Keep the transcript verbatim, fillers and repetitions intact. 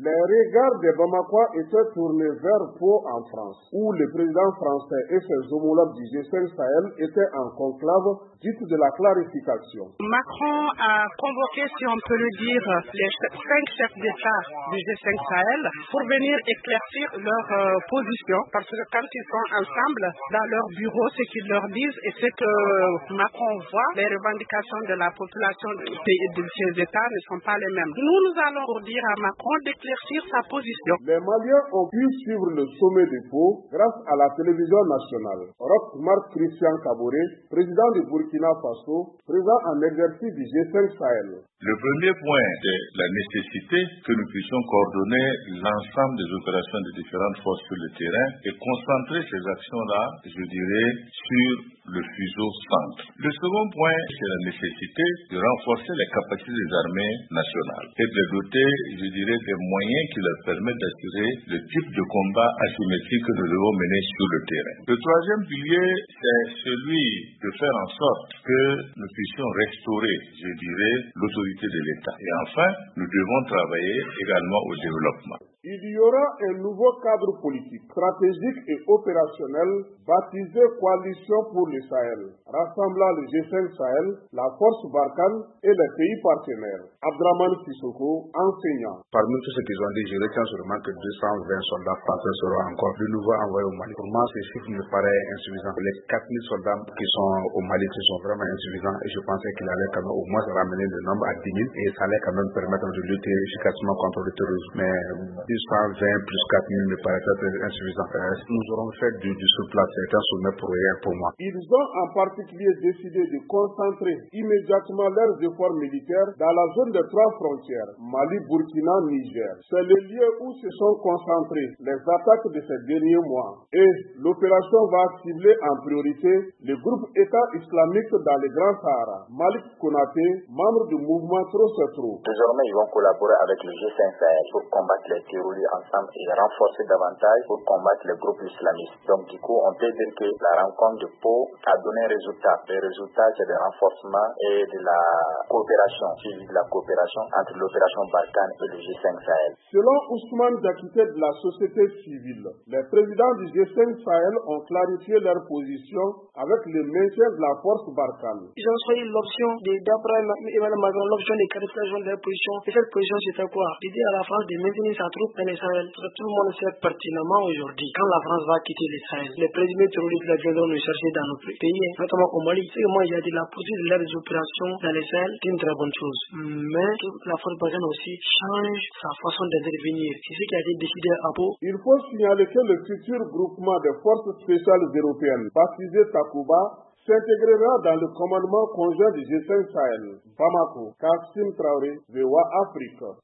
Les regards des Bamakois étaient tournés vers Pau en France, où le président français et ses homologues du G cinq Sahel étaient en conclave dite de la clarification. Macron a convoqué, si on peut le dire, les cinq chefs d'État du G cinq Sahel pour venir éclaircir leur euh, position, parce que quand ils sont ensemble dans leur bureau, ce qu'ils leur disent et ce que Macron voit, les revendications de la population de, de ces États ne sont pas les mêmes. Nous, nous allons pour dire à Macron d'éclaircir sa position. Les Maliens ont pu suivre le sommet de Pau grâce à la télévision nationale. Roch Marc Christian Kaboré, président du Burkina Faso, présent en exercice du G cinq Sahel. Le premier point est la nécessité que nous puissions coordonner l'ensemble des opérations des différentes forces sur le terrain et concentrer ces actions-là, je dirais, sur le fuseau centre. Le second point, c'est la nécessité de renforcer les capacités des armées nationales et de les doter, je dirais, des moyens qui leur permettent d'assurer le type de combat asymétrique que nous devons mener sur le terrain. Le troisième pilier, c'est celui de faire en sorte que nous puissions restaurer, je dirais, l'autorité de l'État. Et enfin, nous devons travailler également au développement. Il y aura un nouveau cadre politique, stratégique et opérationnel baptisé Coalition pour le Sahel, rassemblant le G cinq Sahel, la force Barkhane et les pays partenaires. Abdraman Sissoko, enseignant. Parmi tous ceux qu'ils ont dit, je retiens seulement que deux cent vingt soldats français seront encore de nouveau envoyés au Mali. Pour moi, ces chiffres me paraissent insuffisants. Les quatre mille soldats qui sont au Mali qui sont vraiment insuffisants et je pensais qu'il allait quand même au moins ramener le nombre à dix mille et ça allait quand même permettre de lutter efficacement contre le terrorisme. Mais deux cent vingt plus quatre mille me paraissait très insuffisant. Nous aurons fait du, du surplace, c'est un sommet pour rien pour moi. Ils ont en particulier décidé de concentrer immédiatement leurs efforts militaires dans la zone des trois frontières, Mali, Burkina, Niger. C'est le lieu où se sont concentrées les attaques de ces derniers mois. Et l'opération va cibler en priorité le groupe État islamique dans le Grand Sahara. Malik Konaté, membre du mouvement Trop c'est Trop. Désormais, ils vont collaborer avec le G cinq Sahel pour combattre les terroristes ensemble et renforcer davantage pour combattre les groupes islamistes. Donc du coup, on peut dire que la rencontre de Pau a donné un résultat. Le résultat, c'est le renforcement et de la coopération, suivi de la coopération entre l'opération Barkhane et le G cinq Sahel. Selon Ousmane Diakité de la société civile, les présidents du G cinq Sahel ont clarifié leur position avec le maintien de la force Barkhane. Ils ont choisi l'option d'apprendre Emmanuel Macron, l'option de clarification de leur position. Et cette position, c'était quoi? L'idée à la France de maintenir sa troupe dans le Sahel. Tout le monde sait pertinemment aujourd'hui, quand la France va quitter le Sahel, les présumés terroristes viendront nous chercher dans nos pays, notamment au Mali. C'est que moi, j'ai dit la poursuite de leurs opérations dans le Sahel, c'est une très bonne chose. Mais la force Barkhane aussi change sa façon d'intervenir. C'est ce qui a été décidé à Pau. Il faut signaler que le futur groupement des forces spéciales européennes, baptisé Takuba, s'intégrera dans le commandement conjoint du G cinq Sahel. Bamako, Kassim Traoré, V O A Afrique.